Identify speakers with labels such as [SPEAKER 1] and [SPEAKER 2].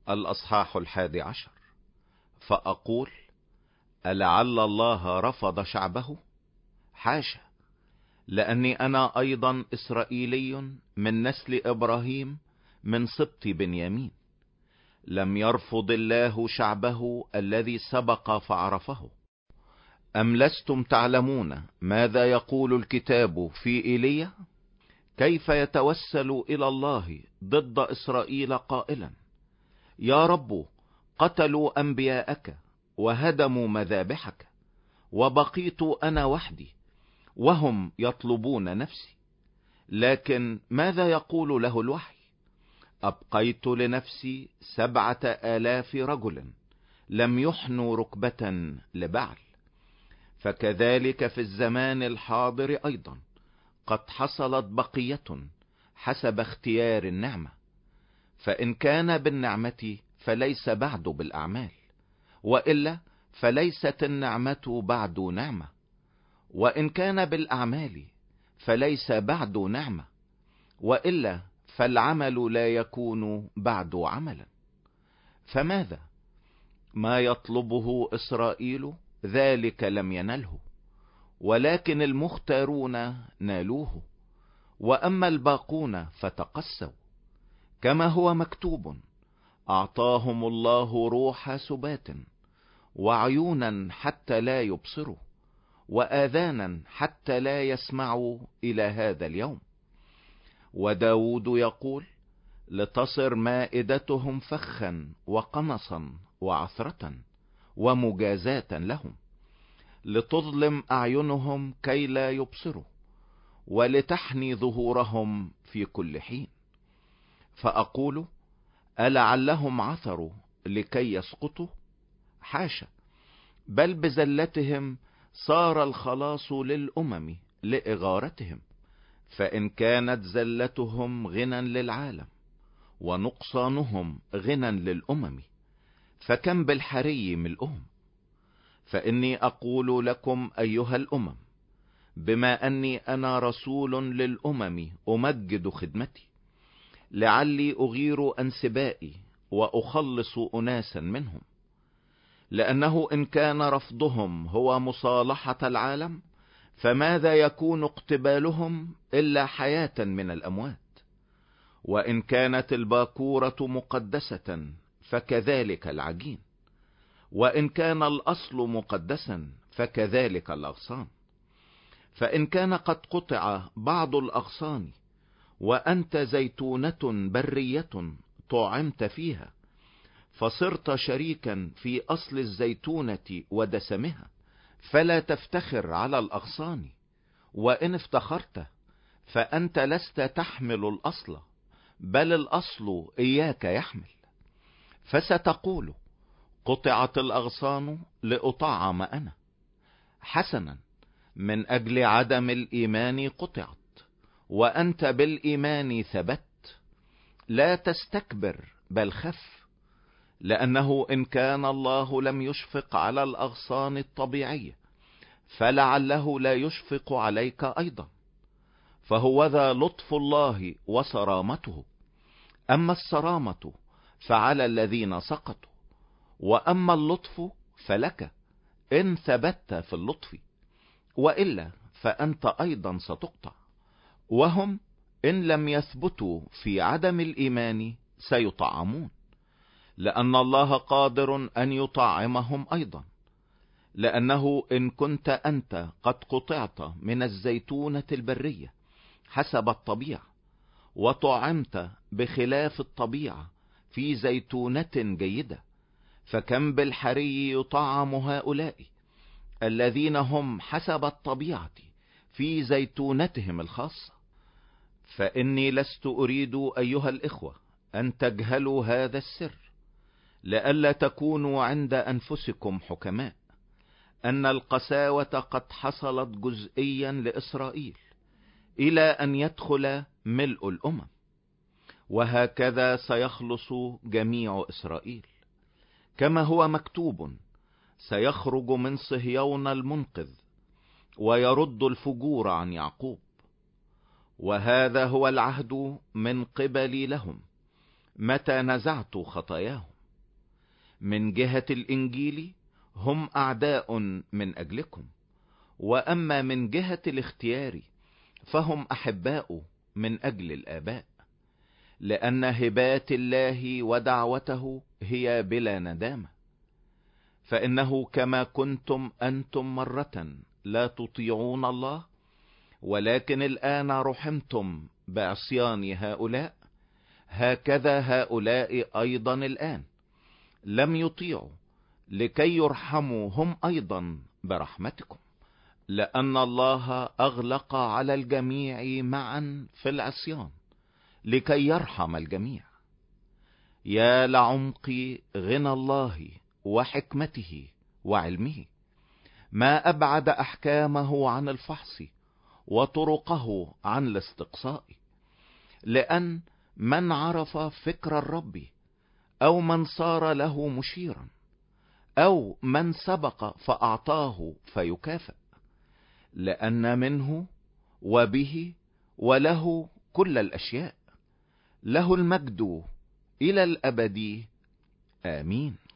[SPEAKER 1] الأصحاح 11. فأقول: ألعل الله رفض شعبه؟ حاشا، لأني أنا أيضا إسرائيلي من نسل إبراهيم من سبط بنيامين. لم يرفض الله شعبه الذي سبق فعرفه؟ أم لستم تعلمون ماذا يقول الكتاب في إيليا؟ كيف يتوسل إلى الله ضد إسرائيل قائلا: يا رب، قتلوا أنبياءك وهدموا مذابحك، وبقيت أنا وحدي وهم يطلبون نفسي. لكن ماذا يقول له الوحي؟ أبقيت لنفسي 7,000 رجل لم يحنوا ركبة لبعل. فكذلك في الزمان الحاضر أيضا قد حصلت بقية حسب اختيار النعمة. فإن كان بالنعمة فليس بعد بالأعمال، وإلا فليست النعمة بعد نعمة. وإن كان بالأعمال فليس بعد نعمة، وإلا فالعمل لا يكون بعد عملا. فماذا؟ ما يطلبه إسرائيل ذلك لم ينله، ولكن المختارون نالوه، وأما الباقون فتقسوا. كما هو مكتوب: أعطاهم الله روح سبات، وعيونا حتى لا يبصروا، وآذانا حتى لا يسمعوا إلى هذا اليوم. وداود يقول: لتصر مائدتهم فخا وقنصا وعثرة ومجازاة لهم، لتظلم أعينهم كي لا يبصروا، ولتحني ظهورهم في كل حين. فأقول: ألعلهم عثروا لكي يسقطوا؟ حاشا، بل بزلتهم صار الخلاص للأمم لإغارتهم. فإن كانت زلتهم غنى للعالم ونقصانهم غنى للأمم، فكم بالحري ملؤهم. فإني أقول لكم أيها الأمم، بما أني أنا رسول للأمم أمجد خدمتي، لعلي أغير أنسبائي وأخلص أناسا منهم. لأنه إن كان رفضهم هو مصالحة العالم، فماذا يكون اقتبالهم إلا حياة من الأموات؟ وإن كانت الباكورة مقدسة فكذلك العجين، وإن كان الأصل مقدسا فكذلك الأغصان. فإن كان قد قطع بعض الأغصان وأنت زيتونة برية طعمت فيها، فصرت شريكا في أصل الزيتونة ودسمها، فلا تفتخر على الأغصان. وإن افتخرت فأنت لست تحمل الأصل، بل الأصل إياك يحمل. فستقول: قطعت الأغصان لأطعم أنا. حسنا، من أجل عدم الإيمان قطعت، وأنت بالإيمان ثبت. لا تستكبر بل خف، لأنه إن كان الله لم يشفق على الأغصان الطبيعية، فلعله لا يشفق عليك أيضا. فهو ذا لطف الله وصرامته. أما الصرامة فعلى الذين سقطوا، وأما اللطف فلك إن ثبت في اللطف، وإلا فأنت أيضا ستقطع. وهم إن لم يثبتوا في عدم الإيمان سيطعمون، لأن الله قادر أن يطعمهم أيضا. لأنه إن كنت أنت قد قطعت من الزيتونة البرية حسب الطبيعة، وطعمت بخلاف الطبيعة في زيتونة جيدة، فكم بالحري يطعم هؤلاء الذين هم حسب الطبيعة في زيتونتهم الخاصة. فإني لست أريد أيها الإخوة أن تجهلوا هذا السر، لئلا تكونوا عند أنفسكم حكماء، أن القساوة قد حصلت جزئيا لإسرائيل إلى أن يدخل ملء الأمم، وهكذا سيخلص جميع إسرائيل. كما هو مكتوب: سيخرج من صهيون المنقذ، ويرد الفجور عن يعقوب. وهذا هو العهد من قبلي لهم متى نزعت خطاياهم. من جهة الإنجيل هم أعداء من أجلكم، وأما من جهة الاختيار فهم أحباء من أجل الآباء، لأن هبات الله ودعوته هي بلا ندامة. فإنه كما كنتم أنتم مرة لا تطيعون الله، ولكن الآن رحمتم بعصيان هؤلاء، هكذا هؤلاء أيضا الآن لم يطيعوا، لكي يرحموا هم أيضا برحمتكم، لأن الله أغلق على الجميع معا في العصيان لكي يرحم الجميع. يا لعمق غنى الله وحكمته وعلمه، ما أبعد أحكامه عن الفحص وطرقه عن الاستقصاء. لأن من عرف فكر الرب، أو من صار له مشيرا، أو من سبق فأعطاه فيكافئ، لأن منه وبه وله كل الأشياء، له المجد إلى الأبد. آمين.